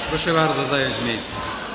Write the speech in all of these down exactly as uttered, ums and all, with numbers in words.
Proszę bardzo zająć miejsce.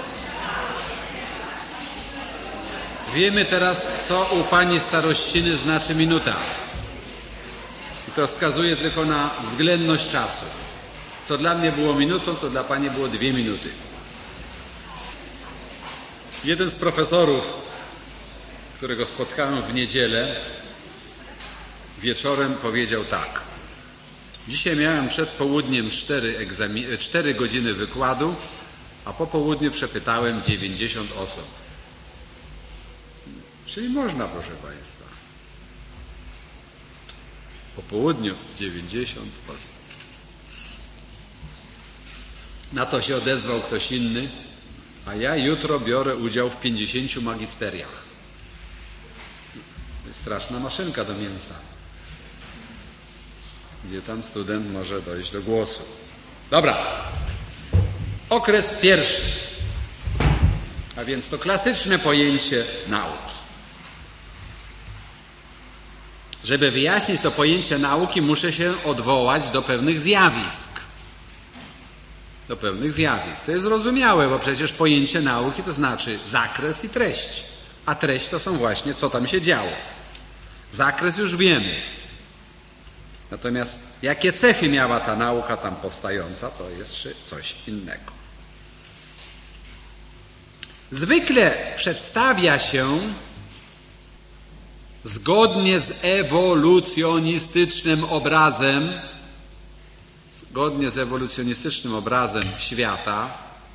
Wiemy teraz, co u pani starościny znaczy minuta. I to wskazuje tylko na względność czasu. Co dla mnie było minutą, to dla pani było dwie minuty. Jeden z profesorów, którego spotkałem w niedzielę, wieczorem powiedział tak. Dzisiaj miałem przed południem cztery, egzamin- cztery godziny wykładu, a po południu przepytałem dziewięćdziesiąt osób. Czyli można, proszę państwa. Po południu dziewięćdziesiąt osób. Na to się odezwał ktoś inny, a ja jutro biorę udział w pięćdziesięciu magisteriach. To jest straszna maszynka do mięsa, gdzie tam student może dojść do głosu. Dobra. Okres pierwszy. A więc to klasyczne pojęcie nauki. Żeby wyjaśnić to pojęcie nauki, muszę się odwołać do pewnych zjawisk. Do pewnych zjawisk. To jest zrozumiałe, bo przecież pojęcie nauki to znaczy zakres i treść. A treść to są właśnie, co tam się działo. Zakres już wiemy. Natomiast jakie cechy miała ta nauka tam powstająca, to jest coś innego. Zwykle przedstawia się zgodnie z ewolucjonistycznym obrazem, zgodnie z ewolucjonistycznym obrazem świata,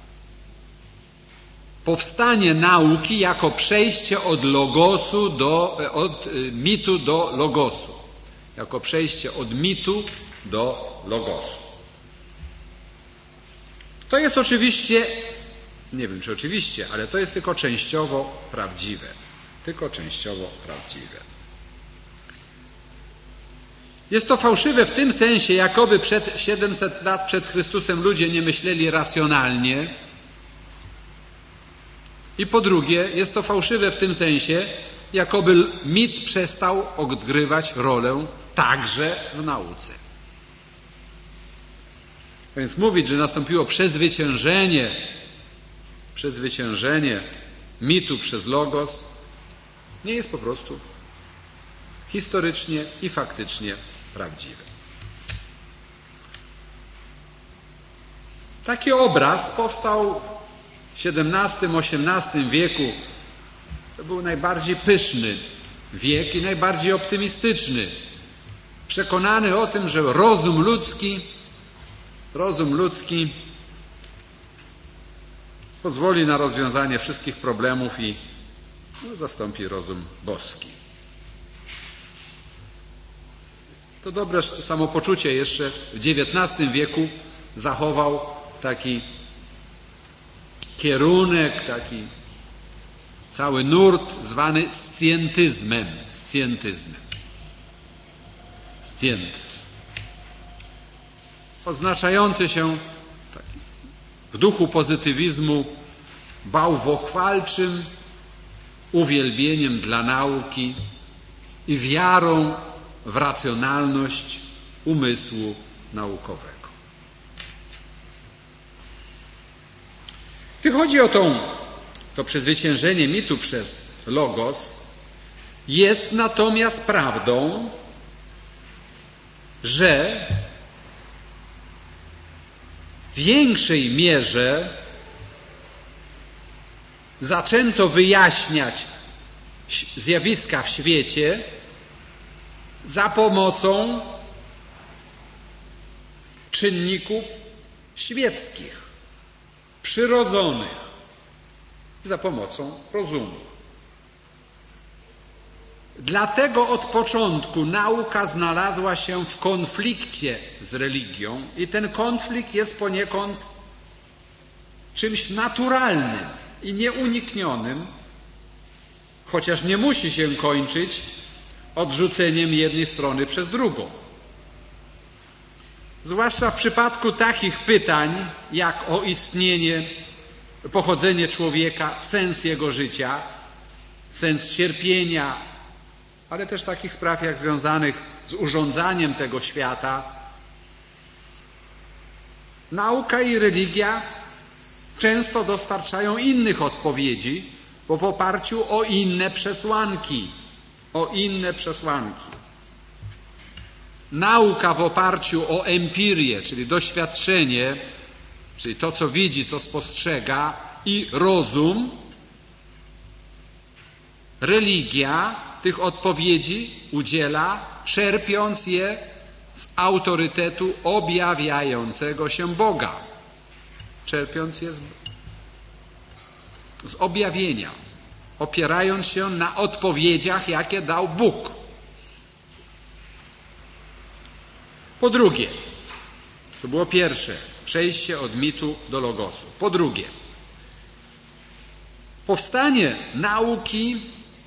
powstanie nauki jako przejście od logosu do, od mitu do logosu. Jako przejście od mitu do logosu. To jest oczywiście, nie wiem czy oczywiście, ale to jest tylko częściowo prawdziwe. Tylko częściowo prawdziwe. Jest to fałszywe w tym sensie, jakoby przed siedemset lat przed Chrystusem ludzie nie myśleli racjonalnie. I po drugie, jest to fałszywe w tym sensie, jakoby mit przestał odgrywać rolę także w nauce. A więc mówić, że nastąpiło przezwyciężenie, przezwyciężenie mitu przez logos, nie jest po prostu historycznie i faktycznie prawdziwe. Taki obraz powstał w siedemnastym osiemnastym wieku. To był najbardziej pyszny wiek i najbardziej optymistyczny. Przekonany o tym, że rozum ludzki, rozum ludzki pozwoli na rozwiązanie wszystkich problemów i no, zastąpi rozum boski. To dobre samopoczucie jeszcze w dziewiętnastym wieku zachował taki kierunek, taki cały nurt zwany scjentyzmem. Scjentyzmem. Scjentyzm. Oznaczający się taki, w duchu pozytywizmu bałwochwalczym uwielbieniem dla nauki i wiarą w racjonalność umysłu naukowego. Gdy chodzi o tą, to przezwyciężenie mitu przez logos, jest natomiast prawdą, że w większej mierze zaczęto wyjaśniać zjawiska w świecie za pomocą czynników świeckich, przyrodzonych, za pomocą rozumu. Dlatego od początku nauka znalazła się w konflikcie z religią i ten konflikt jest poniekąd czymś naturalnym i nieuniknionym, chociaż nie musi się kończyć odrzuceniem jednej strony przez drugą. Zwłaszcza w przypadku takich pytań, jak o istnienie, pochodzenie człowieka, sens jego życia, sens cierpienia, ale też takich spraw jak związanych z urządzaniem tego świata. Nauka i religia często dostarczają innych odpowiedzi, bo w oparciu o inne przesłanki, o inne przesłanki. Nauka w oparciu o empirię, czyli doświadczenie, czyli to, co widzi, co spostrzega, i rozum, religia tych odpowiedzi udziela, czerpiąc je z autorytetu objawiającego się Boga. Czerpiąc je z, z objawienia, opierając się na odpowiedziach, jakie dał Bóg. Po drugie, to było pierwsze, przejście od mitu do logosu. Po drugie, powstanie nauki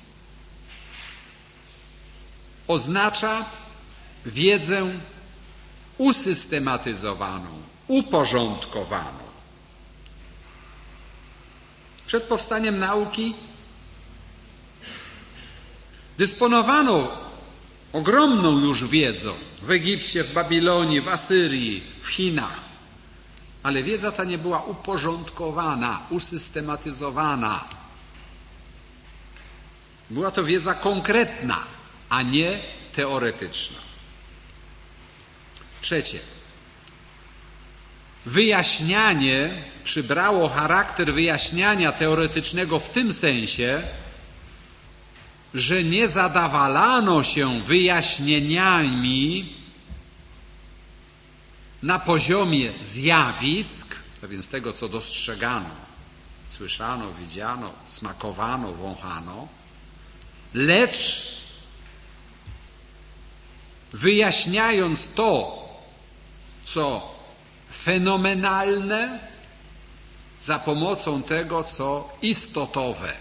oznacza wiedzę usystematyzowaną, uporządkowaną. Przed powstaniem nauki dysponowano ogromną już wiedzą w Egipcie, w Babilonii, w Asyrii, w Chinach, ale wiedza ta nie była uporządkowana, usystematyzowana. Była to wiedza konkretna, a nie teoretyczna. Trzecie. Wyjaśnianie przybrało charakter wyjaśniania teoretycznego w tym sensie, że nie zadawalano się wyjaśnieniami na poziomie zjawisk, a więc tego, co dostrzegano, słyszano, widziano, smakowano, wąchano, lecz wyjaśniając to, co fenomenalne, za pomocą tego, co istotowe.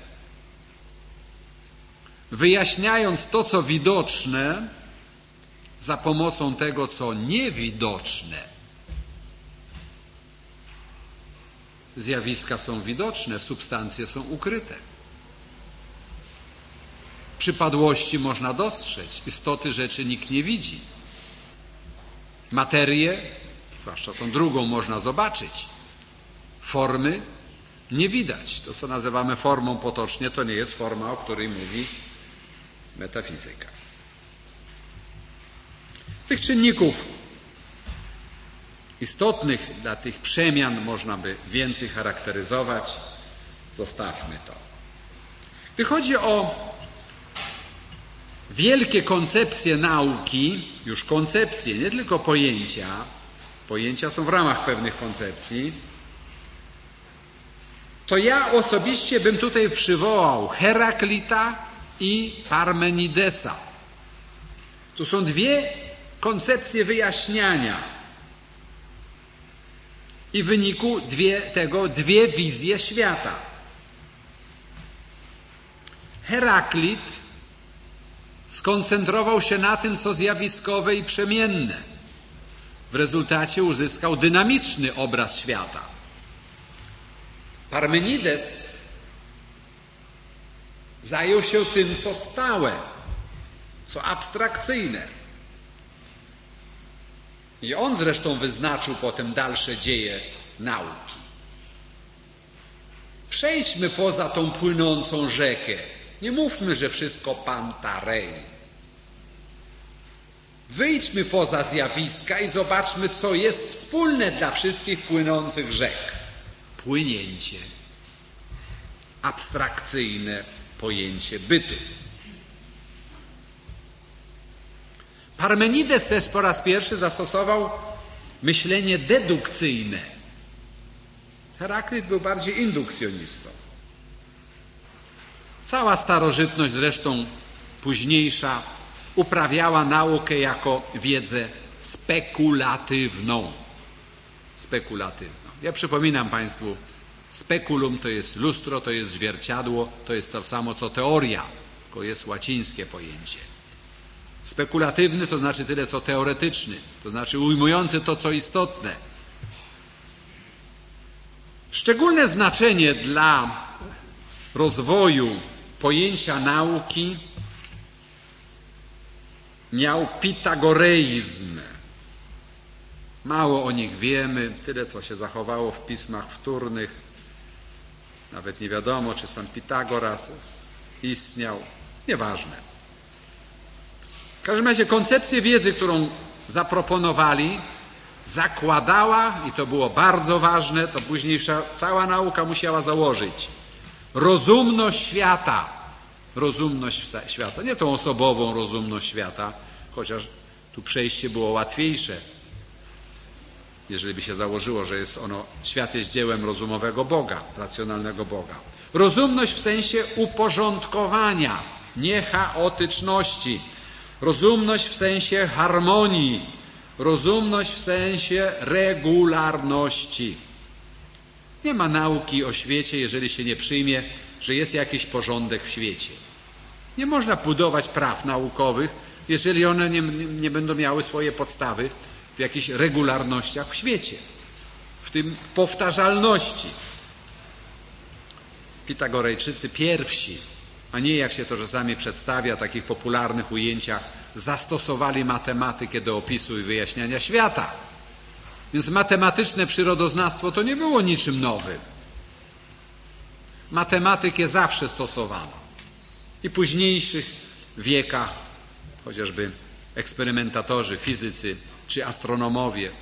Wyjaśniając to, co widoczne, za pomocą tego, co niewidoczne. Zjawiska są widoczne, substancje są ukryte. Przypadłości można dostrzec, istoty rzeczy nikt nie widzi. Materię, zwłaszcza tą drugą, można zobaczyć. Formy nie widać. To, co nazywamy formą potocznie, to nie jest forma, o której mówi metafizyka. Tych czynników istotnych dla tych przemian można by więcej charakteryzować. Zostawmy to. Gdy chodzi o wielkie koncepcje nauki, już koncepcje, nie tylko pojęcia, pojęcia są w ramach pewnych koncepcji, to ja osobiście bym tutaj przywołał Heraklita i Parmenidesa. Tu są dwie koncepcje wyjaśniania i w wyniku dwie, tego dwie wizje świata. Heraklit skoncentrował się na tym, co zjawiskowe i przemienne. W rezultacie uzyskał dynamiczny obraz świata. Parmenides zajął się tym, co stałe, co abstrakcyjne. I on zresztą wyznaczył potem dalsze dzieje nauki. Przejdźmy poza tą płynącą rzekę. Nie mówmy, że wszystko pantarei. Wyjdźmy poza zjawiska i zobaczmy, co jest wspólne dla wszystkich płynących rzek. Płynięcie. Abstrakcyjne pojęcie bytu. Parmenides też po raz pierwszy zastosował myślenie dedukcyjne. Heraklit był bardziej indukcjonistą. Cała starożytność, zresztą późniejsza, uprawiała naukę jako wiedzę spekulatywną. Spekulatywną. Ja przypominam Państwu, speculum to jest lustro, to jest zwierciadło, to jest to samo co teoria, tylko jest łacińskie pojęcie. Spekulatywny to znaczy tyle co teoretyczny, to znaczy ujmujący to, co istotne. Szczególne znaczenie dla rozwoju pojęcia nauki miał pitagoreizm. Mało o nich wiemy, tyle co się zachowało w pismach wtórnych. Nawet nie wiadomo, czy sam Pitagoras istniał. Nieważne. W każdym razie koncepcja wiedzy, którą zaproponowali, zakładała, i to było bardzo ważne, to późniejsza cała nauka musiała założyć, rozumność świata. Rozumność świata. Nie tą osobową rozumność świata, chociaż tu przejście było łatwiejsze, jeżeli by się założyło, że jest ono, świat jest dziełem rozumowego Boga, racjonalnego Boga. Rozumność w sensie uporządkowania, nie chaotyczności. Rozumność w sensie harmonii. Rozumność w sensie regularności. Nie ma nauki o świecie, jeżeli się nie przyjmie, że jest jakiś porządek w świecie. Nie można budować praw naukowych, jeżeli one nie, nie będą miały swoje podstawy w jakichś regularnościach w świecie, w tym powtarzalności. Pitagorejczycy pierwsi, a nie jak się to czasami przedstawia w takich popularnych ujęciach, zastosowali matematykę do opisu i wyjaśniania świata. Więc matematyczne przyrodoznawstwo to nie było niczym nowym. Matematykę zawsze stosowano. I w późniejszych wiekach, chociażby eksperymentatorzy, fizycy czy astronomowie.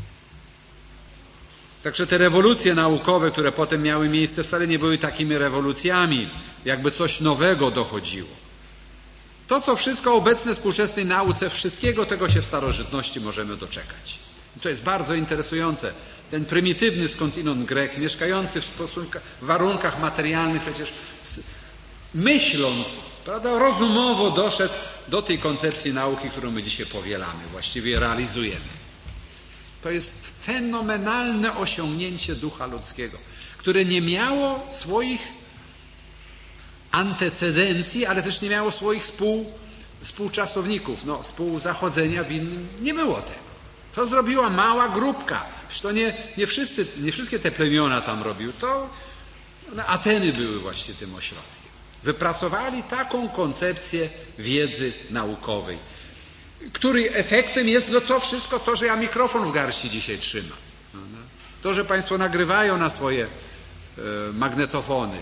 Także te rewolucje naukowe, które potem miały miejsce, wcale nie były takimi rewolucjami, jakby coś nowego dochodziło. To, co wszystko obecne w współczesnej nauce, wszystkiego tego się w starożytności możemy doczekać. I to jest bardzo interesujące. Ten prymitywny skądinąd Grek, mieszkający w, w warunkach materialnych, przecież myśląc, prawda, rozumowo doszedł do tej koncepcji nauki, którą my dzisiaj powielamy, właściwie realizujemy. To jest fenomenalne osiągnięcie ducha ludzkiego, które nie miało swoich antecedencji, ale też nie miało swoich współ, współczasowników. No, współzachodzenia w innym nie było tego. To zrobiła mała grupka. Przecież to nie, nie, wszyscy, nie wszystkie te plemiona tam robiły. To no, Ateny były właśnie tym ośrodkiem. Wypracowali taką koncepcję wiedzy naukowej, której efektem jest no to wszystko to, że ja mikrofon w garści dzisiaj trzymam. To, że Państwo nagrywają na swoje e, magnetofony.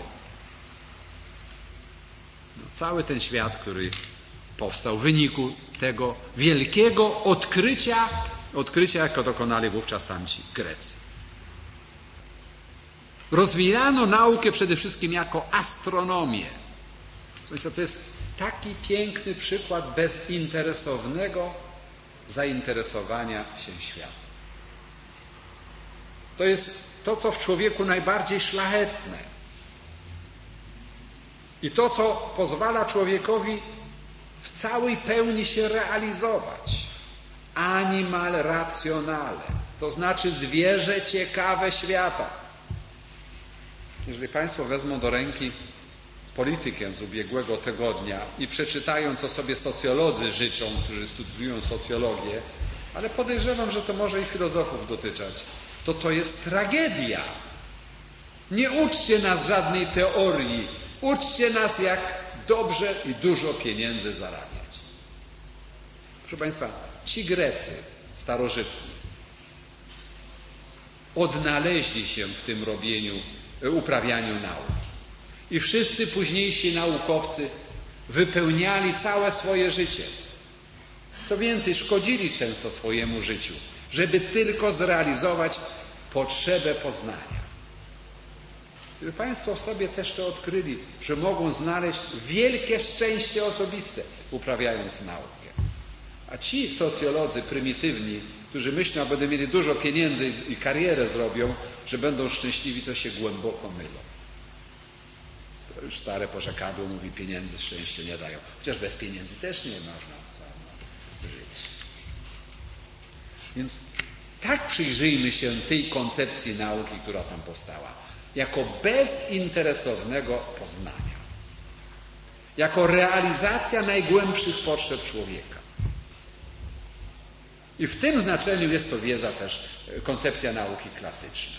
No, cały ten świat, który powstał w wyniku tego wielkiego odkrycia, odkrycia, jakie dokonali wówczas tamci Grecy. Rozwijano naukę przede wszystkim jako astronomię. To jest taki piękny przykład bezinteresownego zainteresowania się światem. To jest to, co w człowieku najbardziej szlachetne. I to, co pozwala człowiekowi w całej pełni się realizować. Animal racjonale, to znaczy zwierzę ciekawe świata. Jeżeli Państwo wezmą do ręki politykę z ubiegłego tygodnia i przeczytają, co sobie socjolodzy życzą, którzy studiują socjologię, ale podejrzewam, że to może i filozofów dotyczać, to to jest tragedia. Nie uczcie nas żadnej teorii, uczcie nas, jak dobrze i dużo pieniędzy zarabiać. Proszę Państwa, ci Grecy starożytni odnaleźli się w tym robieniu, uprawianiu nauki. I wszyscy późniejsi naukowcy wypełniali całe swoje życie. Co więcej, szkodzili często swojemu życiu, żeby tylko zrealizować potrzebę poznania. Gdyby Państwo w sobie też to odkryli, że mogą znaleźć wielkie szczęście osobiste, uprawiając naukę. A ci socjolodzy prymitywni, którzy myślą, że będą mieli dużo pieniędzy i karierę zrobią, że będą szczęśliwi, to się głęboko mylą. To już stare porzekadło mówi, pieniędzy szczęście nie dają. Chociaż bez pieniędzy też nie można żyć. Więc tak przyjrzyjmy się tej koncepcji nauki, która tam powstała. Jako bezinteresownego poznania. Jako realizacja najgłębszych potrzeb człowieka. I w tym znaczeniu jest to wiedza też, koncepcja nauki klasyczna.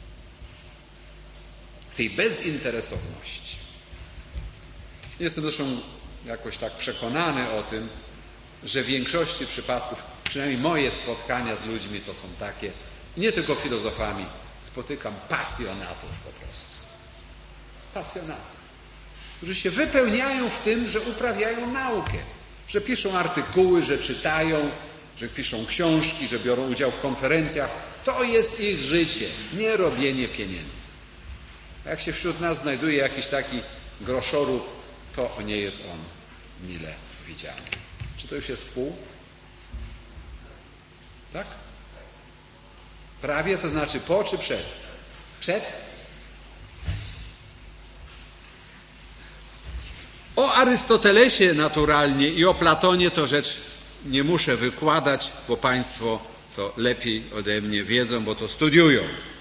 W tej bezinteresowności. Jestem zresztą jakoś tak przekonany o tym, że w większości przypadków, przynajmniej moje spotkania z ludźmi to są takie, nie tylko filozofami, spotykam pasjonatów po prostu. pasjonatów, którzy się wypełniają w tym, że uprawiają naukę, że piszą artykuły, że czytają, że piszą książki, że biorą udział w konferencjach. To jest ich życie, nie robienie pieniędzy. Jak się wśród nas znajduje jakiś taki groszorów, to nie jest on mile widziany. Czy to już jest pół? Tak? Prawie to znaczy po czy przed? Przed? O Arystotelesie naturalnie i o Platonie to rzecz nie muszę wykładać, bo Państwo to lepiej ode mnie wiedzą, bo to studiują.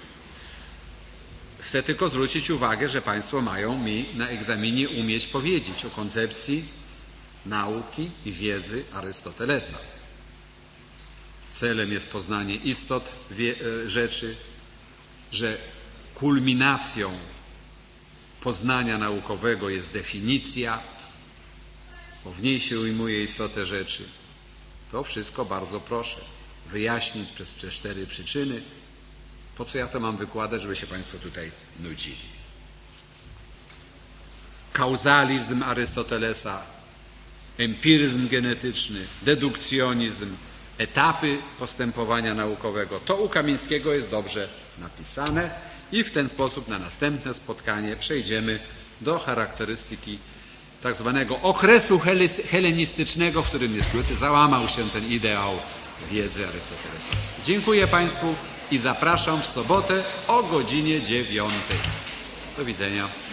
Chcę tylko zwrócić uwagę, że Państwo mają mi na egzaminie umieć powiedzieć o koncepcji nauki i wiedzy Arystotelesa. Celem jest poznanie istot rzeczy, że kulminacją poznania naukowego jest definicja, bo w niej się ujmuje istotę rzeczy. To wszystko bardzo proszę wyjaśnić przez te cztery przyczyny. Po co ja to mam wykładać, żeby się Państwo tutaj nudzili? Kauzalizm Arystotelesa, empiryzm genetyczny, dedukcjonizm, etapy postępowania naukowego. To u Kamińskiego jest dobrze napisane i w ten sposób na następne spotkanie przejdziemy do charakterystyki tak zwanego okresu helenistycznego, w którym niestety załamał się ten ideał wiedzy arystotelesowskiej. Dziękuję Państwu i zapraszam w sobotę o godzinie dziewiątej. Do widzenia.